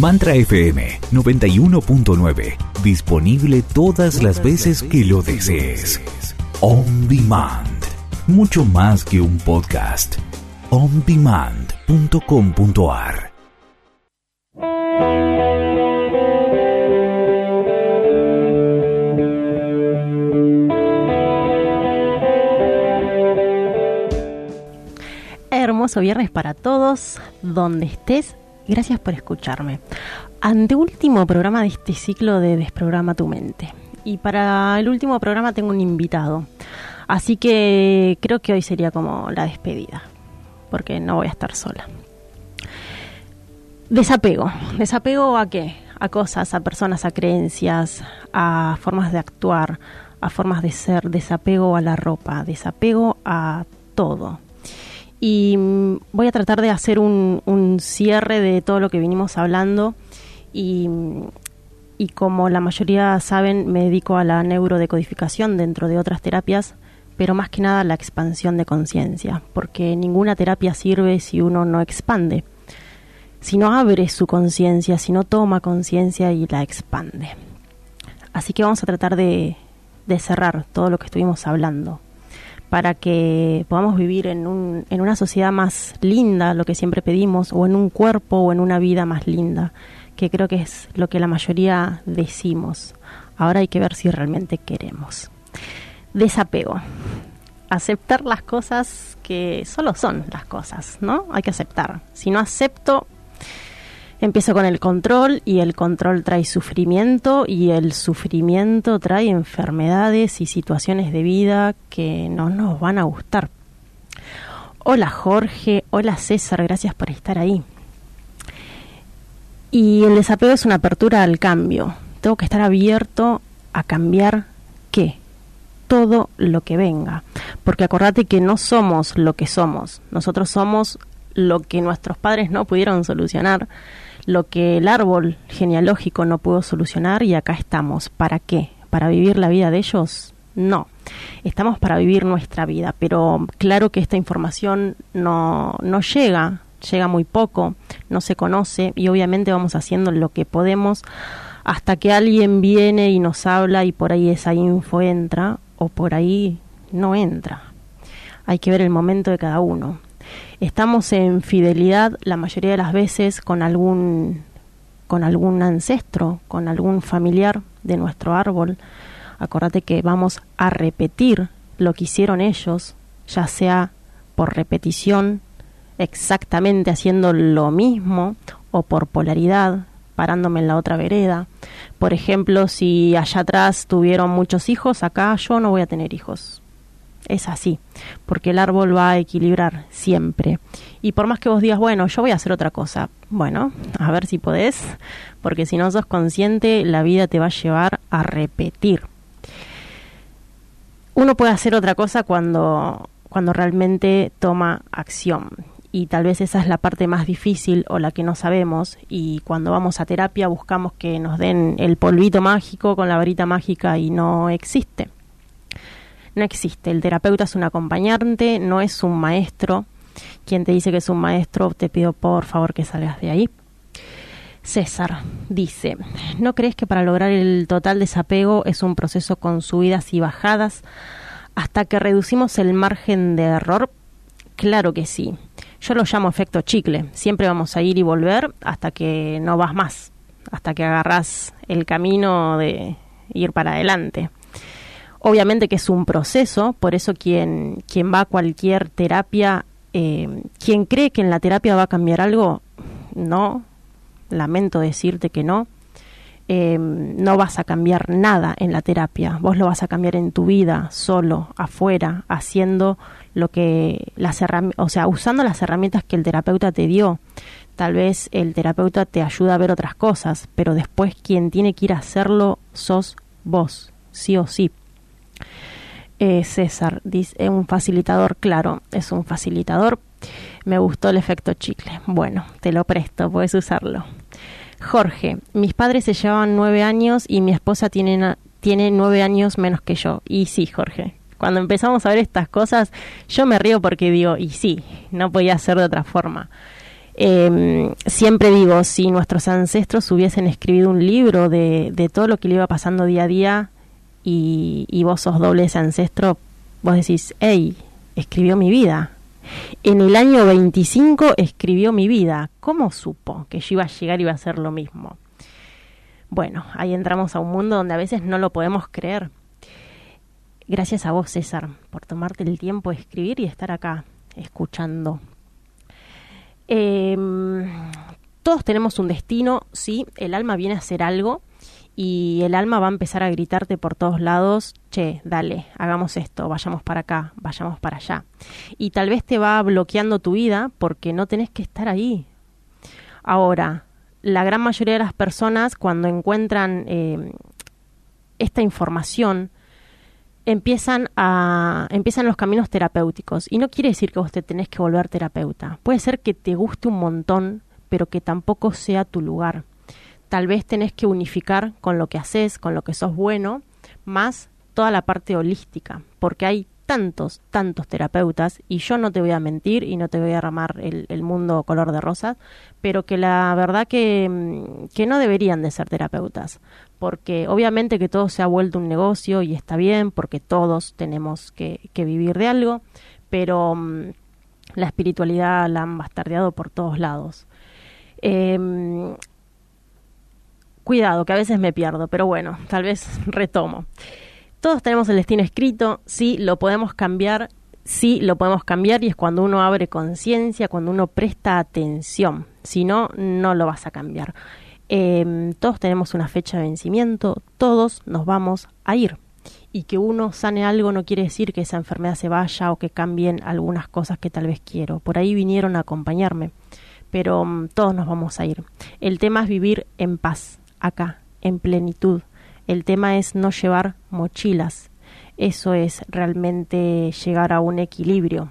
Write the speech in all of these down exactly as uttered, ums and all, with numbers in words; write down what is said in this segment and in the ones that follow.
Mantra F M noventa y uno punto nueve. Disponible todas las veces que lo desees. On Demand. Mucho más que un podcast. on demand punto com punto a r. Hermoso viernes para todos, donde estés. Gracias por escucharme. Anteúltimo programa de este ciclo de Desprograma tu Mente. Y para el último programa tengo un invitado. Así que creo que hoy sería como la despedida, porque no voy a estar sola. Desapego. ¿Desapego a qué? A cosas, a personas, a creencias, a formas de actuar, a formas de ser. Desapego a la ropa, desapego a todo. Y voy a tratar de hacer un, un cierre de todo lo que vinimos hablando y, y como la mayoría saben, me dedico a la neurodecodificación dentro de otras terapias, pero más que nada a la expansión de conciencia, porque ninguna terapia sirve si uno no expande, si no abre su conciencia, si no toma conciencia y la expande. Así que vamos a tratar de, de cerrar todo lo que estuvimos hablando, para que podamos vivir en, un, en una sociedad más linda, lo que siempre pedimos, o en un cuerpo o en una vida más linda, que creo que es lo que la mayoría decimos. Ahora hay que ver si realmente queremos. Desapego. Aceptar las cosas que solo son las cosas, ¿no? Hay que aceptar. Si no acepto, empiezo con el control y el control trae sufrimiento y el sufrimiento trae enfermedades y situaciones de vida que no nos van a gustar. Hola Jorge, hola César, gracias por estar ahí. Y el desapego es una apertura al cambio. Tengo que estar abierto a cambiar ¿qué? Todo lo que venga. Porque acordate que no somos lo que somos. Nosotros somos lo que nuestros padres no pudieron solucionar, lo que el árbol genealógico no pudo solucionar, y acá estamos. ¿Para qué? ¿Para vivir la vida de ellos? No. Estamos para vivir nuestra vida, pero claro que esta información no, no llega, llega muy poco, no se conoce, y obviamente vamos haciendo lo que podemos hasta que alguien viene y nos habla y por ahí esa info entra o por ahí no entra. Hay que ver el momento de cada uno. Estamos en fidelidad la mayoría de las veces con algún, con algún ancestro, con algún familiar de nuestro árbol. Acordate que vamos a repetir lo que hicieron ellos, ya sea por repetición, exactamente haciendo lo mismo, o por polaridad, parándome en la otra vereda. Por ejemplo, si allá atrás tuvieron muchos hijos, acá yo no voy a tener hijos. Es así, porque el árbol va a equilibrar siempre. Y por más que vos digas, bueno, yo voy a hacer otra cosa, bueno, a ver si podés, porque si no sos consciente, la vida te va a llevar a repetir. Uno puede hacer otra cosa cuando, cuando realmente toma acción. Y tal vez esa es la parte más difícil o la que no sabemos. Y cuando vamos a terapia buscamos que nos den el polvito mágico con la varita mágica y no existe. No existe. El terapeuta es un acompañante, no es un maestro. Quien te dice que es un maestro, te pido por favor que salgas de ahí. César dice, ¿no crees que para lograr el total desapego es un proceso con subidas y bajadas hasta que reducimos el margen de error? Claro que sí. Yo lo llamo efecto chicle. Siempre vamos a ir y volver hasta que no vas más, hasta que agarrás el camino de ir para adelante. Obviamente que es un proceso, por eso quien, quien va a cualquier terapia, eh, quien cree que en la terapia va a cambiar algo, no, lamento decirte que no, eh, no vas a cambiar nada en la terapia, vos lo vas a cambiar en tu vida, solo, afuera, haciendo lo que las herramientas, o sea, usando las herramientas que el terapeuta te dio. Tal vez el terapeuta te ayuda a ver otras cosas, pero después quien tiene que ir a hacerlo sos vos, sí o sí. Eh, César dice, es un facilitador, claro, es un facilitador. Me gustó el efecto chicle. Bueno, te lo presto, puedes usarlo. Jorge, mis padres se llevaban nueve años y mi esposa tiene, tiene nueve años menos que yo. Y sí, Jorge, cuando empezamos a ver estas cosas, yo me río porque digo, y sí, no podía ser de otra forma. Eh, siempre digo, si nuestros ancestros hubiesen escrito un libro de, de todo lo que le iba pasando día a día y, y vos sos doble ese ancestro, vos decís, hey, escribió mi vida. En el año veinticinco escribió mi vida. ¿Cómo supo que yo iba a llegar y iba a hacer lo mismo? Bueno, ahí entramos a un mundo donde a veces no lo podemos creer. Gracias a vos, César, por tomarte el tiempo de escribir y estar acá, escuchando. Eh, todos tenemos un destino, sí, el alma viene a hacer algo y el alma va a empezar a gritarte por todos lados, che, dale, hagamos esto, vayamos para acá, vayamos para allá. Y tal vez te va bloqueando tu vida porque no tenés que estar ahí. Ahora, la gran mayoría de las personas cuando encuentran eh, esta información empiezan a empiezan los caminos terapéuticos y no quiere decir que vos te tenés que volver terapeuta. Puede ser que te guste un montón, pero que tampoco sea tu lugar. Tal vez tenés que unificar con lo que haces, con lo que sos bueno, más toda la parte holística, porque hay tantos, tantos terapeutas, y yo no te voy a mentir y no te voy a armar el, el mundo color de rosas, pero que la verdad que, que no deberían de ser terapeutas, porque obviamente que todo se ha vuelto un negocio y está bien, porque todos tenemos que, que vivir de algo, pero um, la espiritualidad la han bastardeado por todos lados. Eh, cuidado, que a veces me pierdo, pero bueno, tal vez retomo. Todos tenemos el destino escrito, sí, lo podemos cambiar, sí, lo podemos cambiar y es cuando uno abre conciencia, cuando uno presta atención, si no, no lo vas a cambiar. Eh, todos tenemos una fecha de vencimiento, todos nos vamos a ir. Y que uno sane algo no quiere decir que esa enfermedad se vaya o que cambien algunas cosas que tal vez quiero. Por ahí vinieron a acompañarme, pero um, todos nos vamos a ir. El tema es vivir en paz, acá, en plenitud. El tema es no llevar mochilas. Eso es realmente llegar a un equilibrio.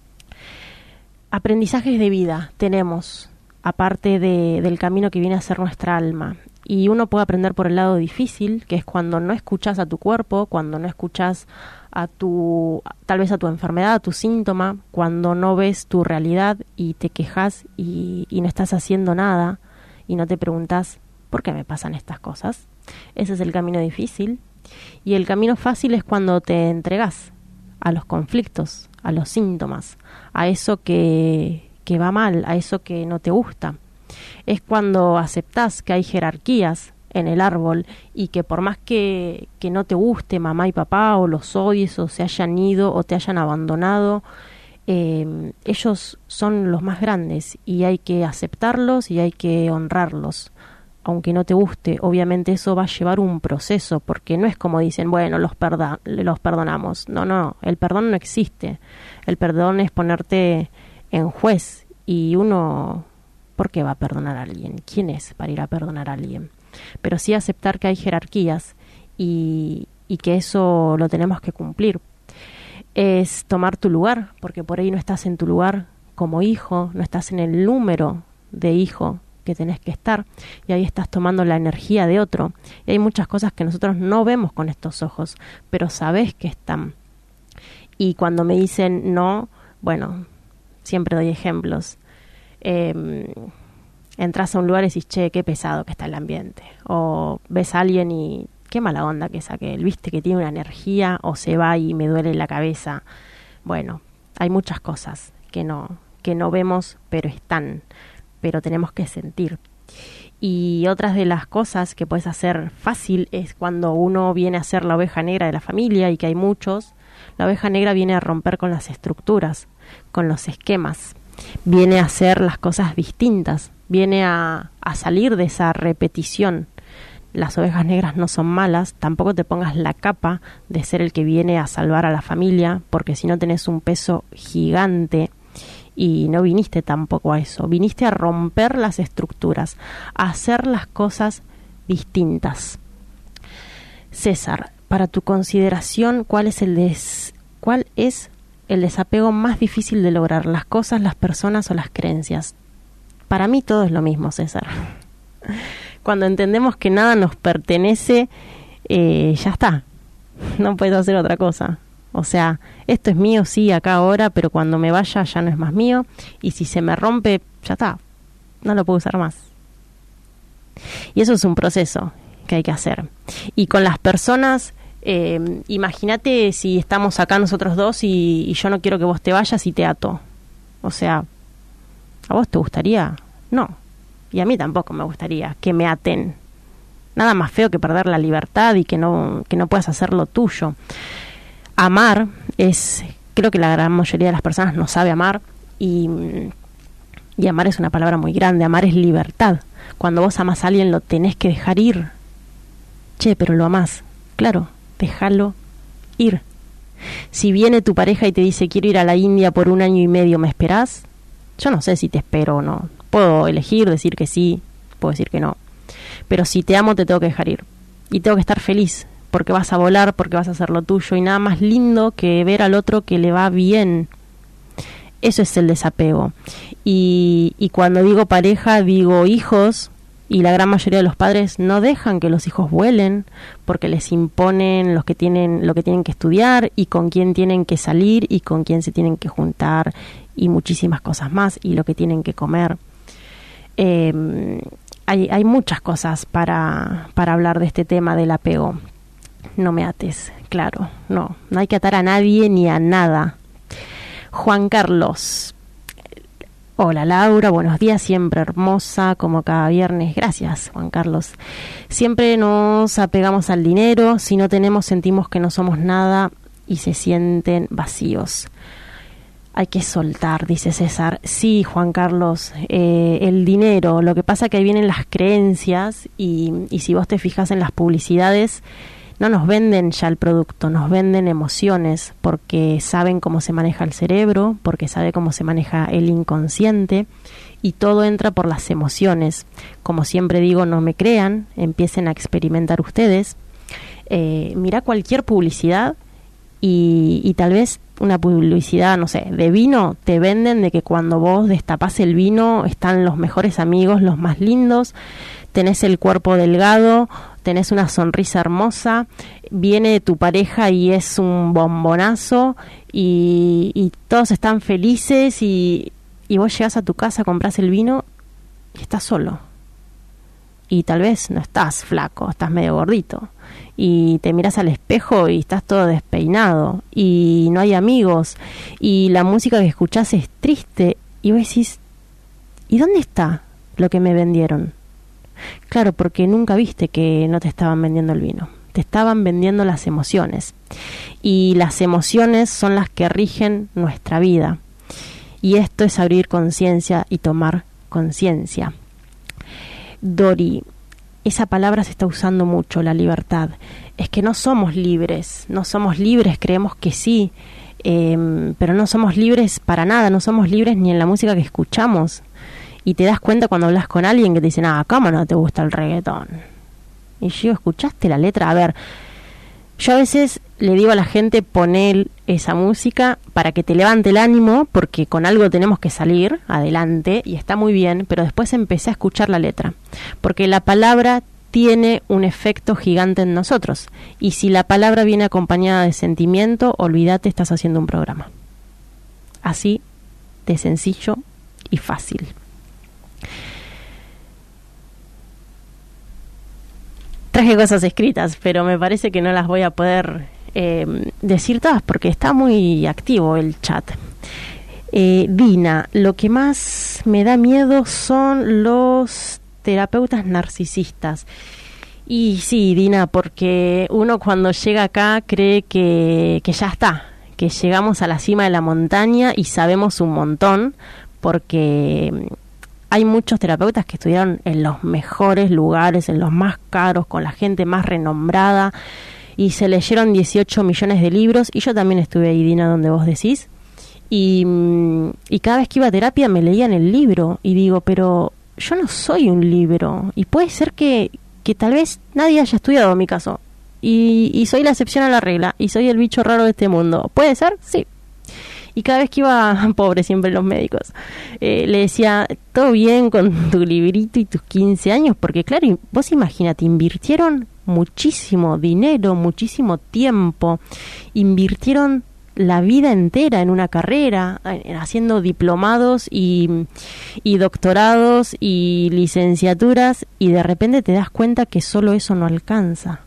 Aprendizajes de vida tenemos, aparte de, del camino que viene a ser nuestra alma. Y uno puede aprender por el lado difícil, que es cuando no escuchas a tu cuerpo, cuando no escuchas a tu, tal vez a tu enfermedad, a tu síntoma, cuando no ves tu realidad y te quejas y, y no estás haciendo nada y no te preguntas, ¿por qué me pasan estas cosas? Ese es el camino difícil. Y el camino fácil es cuando te entregas a los conflictos, a los síntomas, a eso que, que va mal, a eso que no te gusta. Es cuando aceptás que hay jerarquías en el árbol y que por más que, que no te guste mamá y papá o los odies o se hayan ido o te hayan abandonado, eh, ellos son los más grandes y hay que aceptarlos y hay que honrarlos. Aunque no te guste, obviamente eso va a llevar un proceso, porque no es como dicen, bueno, los, perda- los perdonamos. No, no, el perdón no existe. El perdón es ponerte en juez y uno, ¿por qué va a perdonar a alguien? ¿Quién es para ir a perdonar a alguien? Pero sí aceptar que hay jerarquías y, y que eso lo tenemos que cumplir. Es tomar tu lugar, porque por ahí no estás en tu lugar como hijo, no estás en el número de hijo que tenés que estar, y ahí estás tomando la energía de otro. Y hay muchas cosas que nosotros no vemos con estos ojos, pero sabés que están. Y cuando me dicen no, bueno, siempre doy ejemplos. Eh, entras a un lugar y decís, che, qué pesado que está el ambiente. O ves a alguien y qué mala onda que es aquel, viste que tiene una energía, o se va y me duele la cabeza. Bueno, hay muchas cosas que no, que no vemos, pero están. Pero tenemos que sentir. Y otras de las cosas que puedes hacer fácil es cuando uno viene a ser la oveja negra de la familia, y que hay muchos. La oveja negra viene a romper con las estructuras, con los esquemas, viene a hacer las cosas distintas, viene a, a salir de esa repetición. Las ovejas negras no son malas, tampoco te pongas la capa de ser el que viene a salvar a la familia, porque si no tenés un peso gigante. Y no viniste tampoco a eso, viniste a romper las estructuras, a hacer las cosas distintas. César, para tu consideración, ¿cuál es el des- cuál es el desapego más difícil de lograr? ¿Las cosas, las personas o las creencias? Para mí todo es lo mismo, César. Cuando entendemos que nada nos pertenece, eh, ya está, no puedes hacer otra cosa. O sea, esto es mío, sí, acá ahora, pero cuando me vaya ya no es más mío. Y si se me rompe, ya está, no lo puedo usar más. Y eso es un proceso que hay que hacer. Y con las personas, eh, imagínate si estamos acá nosotros dos y, y yo no quiero que vos te vayas y te ato. O sea, ¿a vos te gustaría? No. Y a mí tampoco me gustaría que me aten. Nada más feo que perder la libertad y que no, que no puedas hacer lo tuyo. Amar es, creo que la gran mayoría de las personas no sabe amar, y, y amar es una palabra muy grande. Amar es libertad. Cuando vos amás a alguien lo tenés que dejar ir. Che, pero lo amás. Claro, déjalo ir. Si viene tu pareja y te dice quiero ir a la India por un año y medio, ¿me esperás? Yo no sé si te espero o no. Puedo elegir, decir que sí, puedo decir que no. Pero si te amo te tengo que dejar ir. Y tengo que estar feliz, porque vas a volar, porque vas a hacer lo tuyo. Y nada más lindo que ver al otro que le va bien. Eso es el desapego. Y, y cuando digo pareja, digo hijos. Y la gran mayoría de los padres no dejan que los hijos vuelen, porque les imponen los que tienen, lo que tienen que estudiar, y con quién tienen que salir, y con quién se tienen que juntar, y muchísimas cosas más, y lo que tienen que comer. Eh, hay, hay muchas cosas para, para hablar de este tema del apego. No me ates, claro, no, no hay que atar a nadie ni a nada. Juan Carlos: hola Laura, buenos días, siempre hermosa como cada viernes. Gracias, Juan Carlos. Siempre nos apegamos al dinero, si no tenemos sentimos que no somos nada y se sienten vacíos. Hay que soltar, dice César. Sí, Juan Carlos, eh, el dinero, lo que pasa que ahí vienen las creencias y, y si vos te fijas en las publicidades, no nos venden ya el producto, nos venden emociones, porque saben cómo se maneja el cerebro, porque sabe cómo se maneja el inconsciente, y todo entra por las emociones. Como siempre digo, no me crean, empiecen a experimentar ustedes. Eh, mirá cualquier publicidad y, y tal vez una publicidad, no sé, de vino, te venden de que cuando vos destapás el vino están los mejores amigos, los más lindos, tenés el cuerpo delgado, tenés una sonrisa hermosa, viene tu pareja y es un bombonazo y, y todos están felices y, y vos llegás a tu casa, comprás el vino y estás solo. Y tal vez no estás flaco, estás medio gordito. Y te miras al espejo y estás todo despeinado y no hay amigos y la música que escuchás es triste y vos decís, ¿y dónde está lo que me vendieron? Claro, porque nunca viste que no te estaban vendiendo el vino, te estaban vendiendo las emociones, y las emociones son las que rigen nuestra vida, y esto es abrir conciencia y tomar conciencia. Dori: esa palabra se está usando mucho, la libertad. Es que no somos libres, no somos libres, creemos que sí, eh, pero no somos libres para nada, no somos libres ni en la música que escuchamos. Y te das cuenta cuando hablas con alguien que te dicen, ah, ¿cómo no te gusta el reggaetón? Y yo, ¿escuchaste la letra? A ver, yo a veces le digo a la gente, poner esa música para que te levante el ánimo, porque con algo tenemos que salir adelante, y está muy bien, pero después empecé a escuchar la letra, porque la palabra tiene un efecto gigante en nosotros, y si la palabra viene acompañada de sentimiento, olvídate, estás haciendo un programa. Así de sencillo y fácil. Traje cosas escritas, pero me parece que no las voy a poder eh, decir todas porque está muy activo el chat. Eh, Dina: lo que más me da miedo son los terapeutas narcisistas. Y sí, Dina, porque uno cuando llega acá cree que, que ya está, que llegamos a la cima de la montaña y sabemos un montón, porque hay muchos terapeutas que estudiaron en los mejores lugares, en los más caros, con la gente más renombrada, y se leyeron dieciocho millones de libros, y yo también estuve ahí, Dina, donde vos decís, y, y cada vez que iba a terapia me leían el libro, y digo, pero yo no soy un libro, y puede ser que, que tal vez nadie haya estudiado mi caso, y, y soy la excepción a la regla, y soy el bicho raro de este mundo. ¿Puede ser? Sí. Y cada vez que iba, pobre siempre los médicos, eh, le decía, todo bien con tu librito y tus quince años, porque claro, vos imagínate, invirtieron muchísimo dinero, muchísimo tiempo, invirtieron la vida entera en una carrera, haciendo diplomados y, y doctorados y licenciaturas, y de repente te das cuenta que solo eso no alcanza.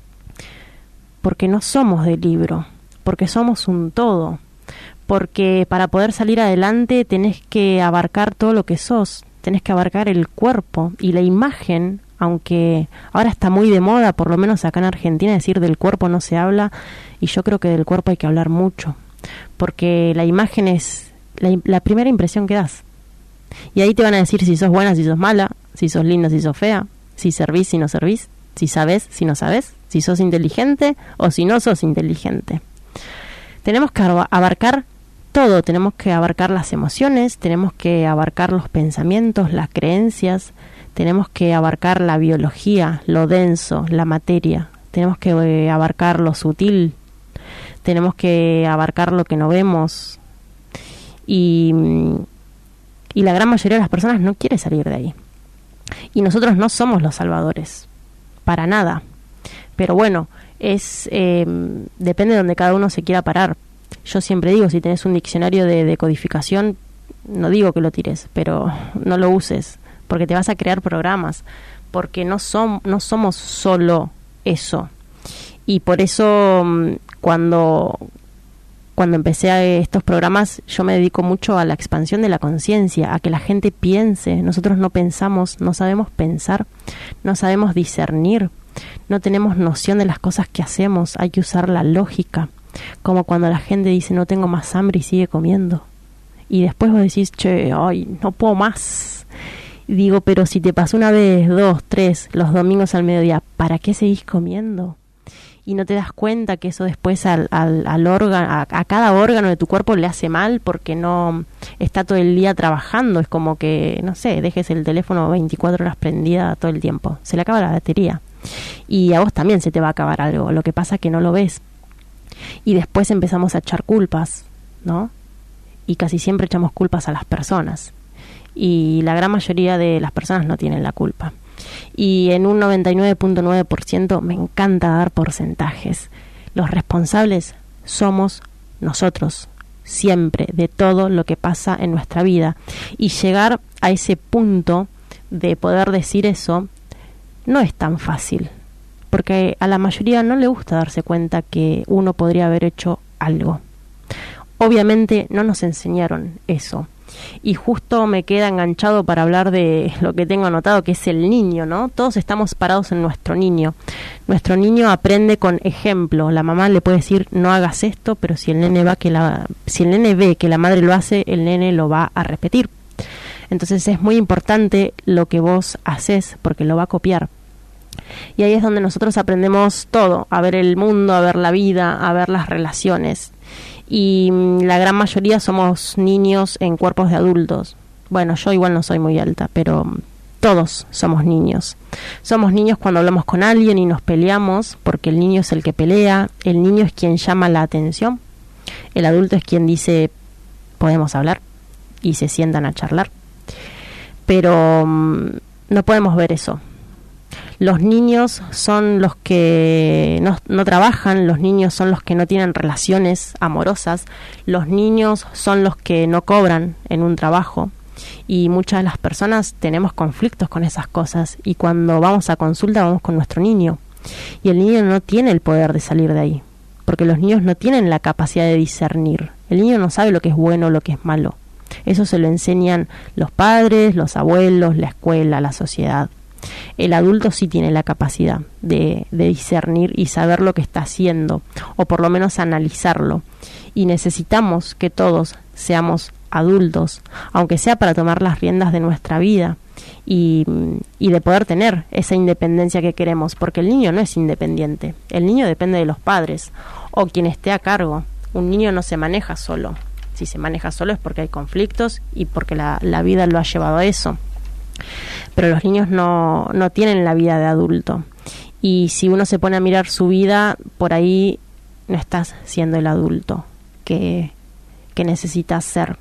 Porque no somos de libro, porque somos un todo, porque para poder salir adelante tenés que abarcar todo lo que sos, tenés que abarcar el cuerpo y la imagen, aunque ahora está muy de moda, por lo menos acá en Argentina, decir del cuerpo no se habla, y yo creo que del cuerpo hay que hablar mucho, porque la imagen es la, la primera impresión que das, y ahí te van a decir si sos buena, si sos mala, si sos linda, si sos fea, si servís, si no servís, si sabés, si no sabés, si sos inteligente o si no sos inteligente. Tenemos que abarcar todo, tenemos que abarcar las emociones, tenemos que abarcar los pensamientos, las creencias, tenemos que abarcar la biología, lo denso, la materia, tenemos que eh, abarcar lo sutil, tenemos que abarcar lo que no vemos, y, y la gran mayoría de las personas no quiere salir de ahí. Y nosotros no somos los salvadores, para nada. Pero bueno, es eh, depende de donde cada uno se quiera parar. Yo siempre digo, si tenés un diccionario de decodificación, no digo que lo tires, pero no lo uses, porque te vas a crear programas, porque no, som, no somos solo eso. Y por eso cuando, cuando empecé a estos programas, yo me dedico mucho a la expansión de la conciencia, a que la gente piense. Nosotros no pensamos, no sabemos pensar, no sabemos discernir, no tenemos noción de las cosas que hacemos, hay que usar la lógica, como cuando la gente dice no tengo más hambre y sigue comiendo, y después vos decís, che, ay, no puedo más. Y digo, pero si te pasó una vez, dos, tres, los domingos al mediodía, ¿para qué seguís comiendo? Y no te das cuenta que eso después al, al, al órgano, a, a cada órgano de tu cuerpo le hace mal porque no está todo el día trabajando. Es como que, no sé, dejes el teléfono veinticuatro horas prendida todo el tiempo, se le acaba la batería. Y a vos también se te va a acabar algo, lo que pasa es que no lo ves. Y después empezamos a echar culpas, ¿no? Y casi siempre echamos culpas a las personas. Y la gran mayoría de las personas no tienen la culpa. Y en un noventa y nueve punto nueve por ciento me encanta dar porcentajes. Los responsables somos nosotros, siempre, de todo lo que pasa en nuestra vida. Y llegar a ese punto de poder decir eso no es tan fácil, porque a la mayoría no le gusta darse cuenta que uno podría haber hecho algo. Obviamente no nos enseñaron eso. Y justo me queda enganchado para hablar de lo que tengo anotado, que es el niño, ¿no? Todos estamos parados en nuestro niño. Nuestro niño aprende con ejemplo. La mamá le puede decir, no hagas esto, pero si el nene va que la, si el nene ve que la madre lo hace, el nene lo va a repetir. Entonces es muy importante lo que vos haces, porque lo va a copiar. Y ahí es donde nosotros aprendemos todo, a ver el mundo, a ver la vida, a ver las relaciones. Y la gran mayoría somos niños en cuerpos de adultos. Bueno, yo igual no soy muy alta, pero todos somos niños. Somos niños cuando hablamos con alguien y nos peleamos, porque el niño es el que pelea, el niño es quien llama la atención, el adulto es quien dice, podemos hablar, y se sientan a charlar. Pero um, no podemos ver eso. Los niños son los que no, no trabajan, los niños son los que no tienen relaciones amorosas, los niños son los que no cobran en un trabajo, y muchas de las personas tenemos conflictos con esas cosas, y cuando vamos a consulta vamos con nuestro niño, y el niño no tiene el poder de salir de ahí, porque los niños no tienen la capacidad de discernir. El niño no sabe lo que es bueno o lo que es malo. Eso se lo enseñan los padres, los abuelos, la escuela, la sociedad. El adulto sí tiene la capacidad de, de discernir y saber lo que está haciendo, o por lo menos analizarlo. Y necesitamos que todos seamos adultos, aunque sea para tomar las riendas de nuestra vida y, y de poder tener esa independencia que queremos, porque el niño no es independiente, el niño depende de los padres o quien esté a cargo. Un niño no se maneja solo. Si se maneja solo es porque hay conflictos y porque la, la vida lo ha llevado a eso. Pero los niños no, no tienen la vida de adulto, y si uno se pone a mirar su vida, por ahí no estás siendo el adulto que, que necesitas ser.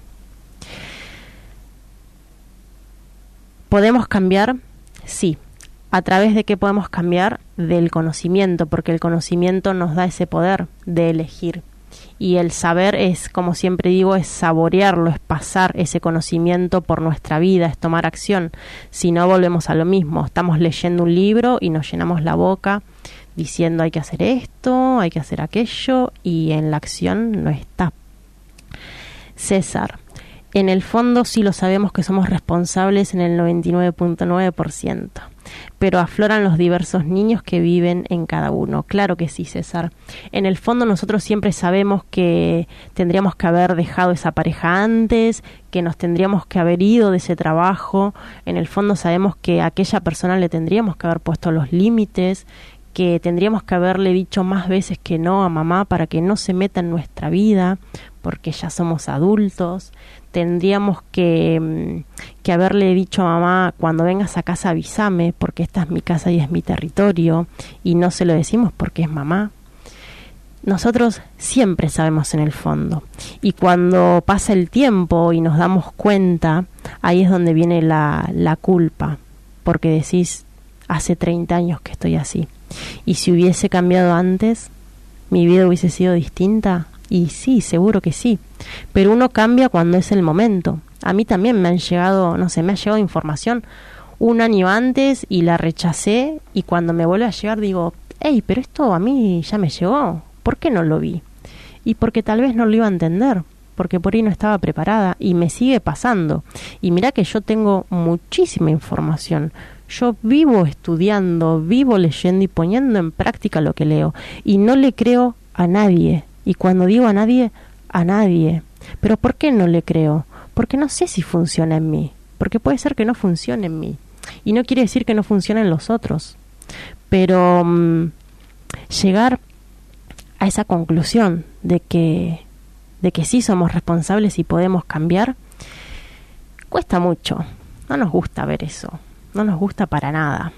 ¿Podemos cambiar? Sí. ¿A través de qué podemos cambiar? Del conocimiento, porque el conocimiento nos da ese poder de elegir. Y el saber es, como siempre digo, es saborearlo, es pasar ese conocimiento por nuestra vida, es tomar acción. Si no, volvemos a lo mismo. Estamos leyendo un libro y nos llenamos la boca diciendo hay que hacer esto, hay que hacer aquello, y en la acción no está. César: en el fondo sí lo sabemos que somos responsables en el noventa y nueve punto nueve por ciento, pero afloran los diversos niños que viven en cada uno. Claro que sí, César. En el fondo nosotros siempre sabemos que tendríamos que haber dejado esa pareja antes, que nos tendríamos que haber ido de ese trabajo. En el fondo sabemos que a aquella persona le tendríamos que haber puesto los límites, que tendríamos que haberle dicho más veces que no a mamá para que no se meta en nuestra vida, porque ya somos adultos. Tendríamos que, que haberle dicho a mamá, cuando vengas a casa avísame, porque esta es mi casa y es mi territorio, y no se lo decimos porque es mamá. Nosotros siempre sabemos en el fondo, y cuando pasa el tiempo y nos damos cuenta, ahí es donde viene la, la culpa, porque decís, hace treinta años que estoy así, y si hubiese cambiado antes, mi vida hubiese sido distinta. Y sí, seguro que sí, pero uno cambia cuando es el momento. A mí también me han llegado, no sé, me ha llegado información un año antes y la rechacé, y cuando me vuelve a llegar digo, hey, pero esto a mí ya me llegó, ¿por qué no lo vi? Y porque tal vez no lo iba a entender, porque por ahí no estaba preparada, y me sigue pasando. Y mirá que yo tengo muchísima información, yo vivo estudiando, vivo leyendo y poniendo en práctica lo que leo, y no le creo a nadie. Y cuando digo a nadie, a nadie. ¿Pero por qué no le creo? Porque no sé si funciona en mí. Porque puede ser que no funcione en mí. Y no quiere decir que no funcione en los otros. Pero um, llegar a esa conclusión de que, de que sí somos responsables y podemos cambiar, cuesta mucho. No nos gusta ver eso. No nos gusta para nada.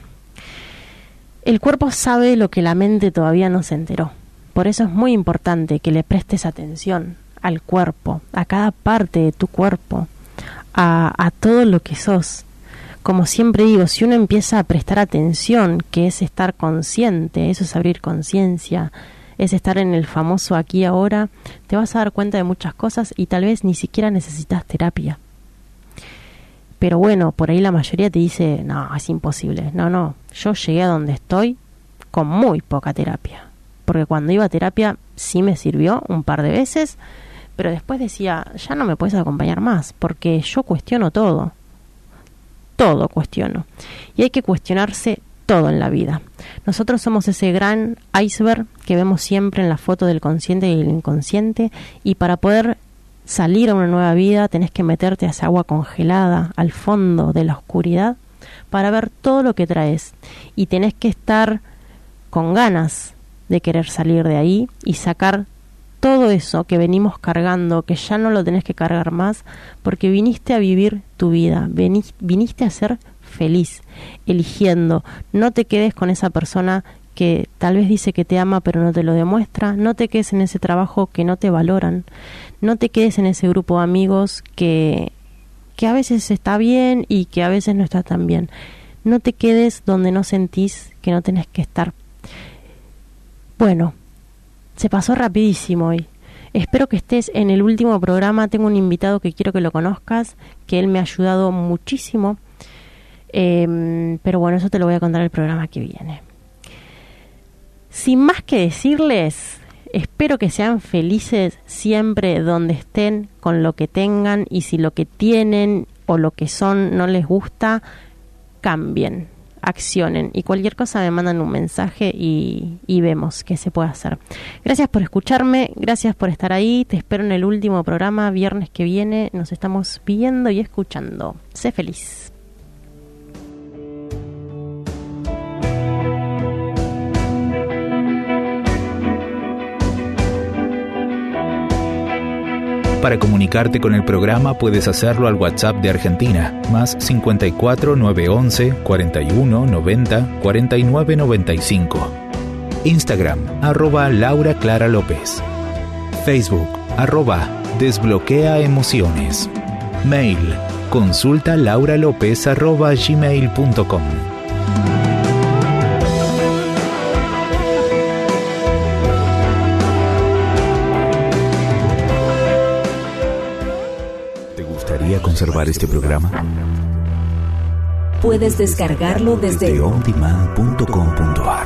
El cuerpo sabe lo que la mente todavía no se enteró. Por eso es muy importante que le prestes atención al cuerpo, a cada parte de tu cuerpo, a, a todo lo que sos. Como siempre digo, si uno empieza a prestar atención, que es estar consciente, eso es abrir conciencia, es estar en el famoso aquí y ahora, te vas a dar cuenta de muchas cosas y tal vez ni siquiera necesitas terapia. Pero bueno, por ahí la mayoría te dice, no, es imposible. No, no, yo llegué a donde estoy con muy poca terapia. Porque cuando iba a terapia sí me sirvió un par de veces, pero después decía, ya no me puedes acompañar más, porque yo cuestiono todo, todo cuestiono, y hay que cuestionarse todo en la vida. Nosotros somos ese gran iceberg que vemos siempre en la foto del consciente y el inconsciente, y para poder salir a una nueva vida tenés que meterte a esa agua congelada, al fondo de la oscuridad, para ver todo lo que traes, y tenés que estar con ganas de querer salir de ahí y sacar todo eso que venimos cargando, que ya no lo tenés que cargar más, porque viniste a vivir tu vida, venís, viniste a ser feliz, eligiendo. No te quedes con esa persona que tal vez dice que te ama pero no te lo demuestra, no te quedes en ese trabajo que no te valoran, no te quedes en ese grupo de amigos que, que a veces está bien y que a veces no está tan bien. No te quedes donde no sentís que no tenés que estar. Bueno, se pasó rapidísimo hoy. Espero que estés en el último programa. Tengo un invitado que quiero que lo conozcas, que él me ha ayudado muchísimo. Eh, pero bueno, eso te lo voy a contar en el programa que viene. Sin más que decirles, espero que sean felices siempre donde estén, con lo que tengan, y si lo que tienen o lo que son no les gusta, cambien. Accionen, y cualquier cosa me mandan un mensaje y, y vemos qué se puede hacer. Gracias por escucharme, gracias por estar ahí, te espero en el último programa viernes que viene, nos estamos viendo y escuchando. Sé feliz. Para comunicarte con el programa puedes hacerlo al WhatsApp de Argentina, más cincuenta y cuatro, nueve once, cuarenta y uno, noventa, cuarenta y nueve noventa y cinco. Instagram, arroba Laura Clara López. Facebook, arroba Desbloquea Emociones. Mail, consulta lauralopez arroba gmail punto com. conservar este programa? Puedes descargarlo desde on demand punto com punto a